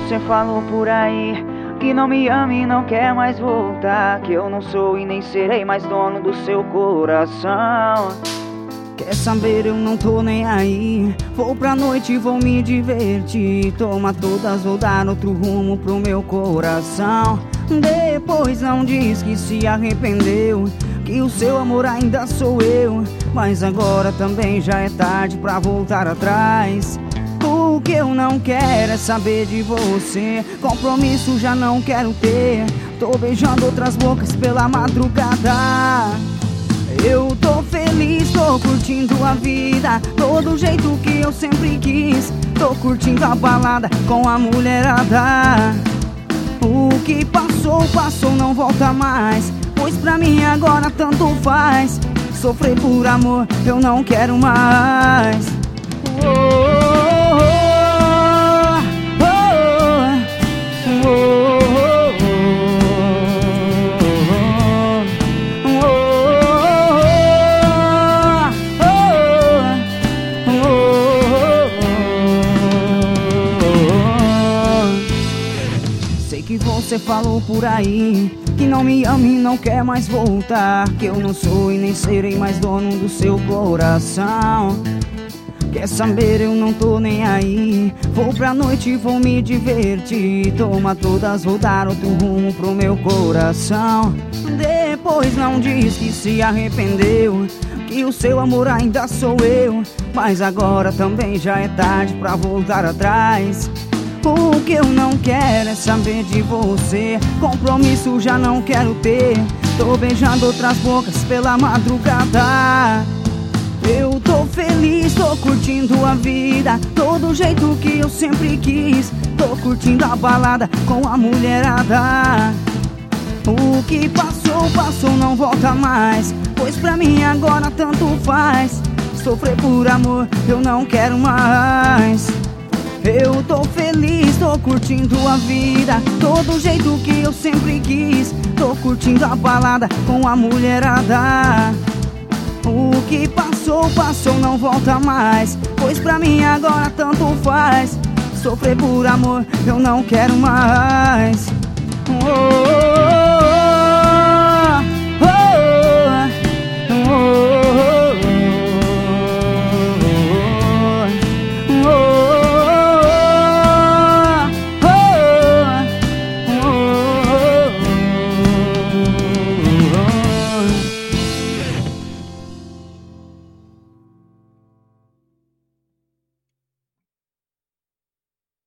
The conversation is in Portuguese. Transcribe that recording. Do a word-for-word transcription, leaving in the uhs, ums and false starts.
você falou por aí que não me ama e não quer mais voltar, que eu não sou e nem serei mais dono do seu coração. Quer saber, eu não tô nem aí. Vou pra noite e vou me divertir. Toma todas, vou dar outro rumo pro meu coração. Depois não diz que se arrependeu, que o seu amor ainda sou eu. Mas agora também já é tarde pra voltar atrás. O que eu não quero é saber de você. Compromisso já não quero ter. Tô beijando outras bocas pela madrugada. Eu tô feliz, tô curtindo a vida, todo jeito que eu sempre quis. Tô curtindo a balada com a mulherada. O que passou, passou, não volta mais, pois pra mim agora tanto faz. Sofrer por amor, eu não quero mais. Oh, oh, oh, oh, oh. Que você falou por aí que não me ama e não quer mais voltar, que eu não sou e nem serei mais dono do seu coração. Quer saber, eu não tô nem aí. Vou pra noite e vou me divertir. Toma todas, vou dar outro rumo pro meu coração. Depois não diz que se arrependeu, que o seu amor ainda sou eu. Mas agora também já é tarde pra voltar atrás. O que eu não quero é saber de você. Compromisso já não quero ter. Tô beijando outras bocas pela madrugada. Eu tô feliz, tô curtindo a vida, todo jeito que eu sempre quis. Tô curtindo a balada com a mulherada. O que passou, passou, não volta mais, pois pra mim agora tanto faz. Sofrer por amor, eu não quero mais. Eu tô feliz, tô curtindo a vida, todo jeito que eu sempre quis. Tô curtindo a balada com a mulherada. O que passou, passou, não volta mais, pois pra mim agora tanto faz. Sofrer por amor, eu não quero mais. Oh, oh, oh.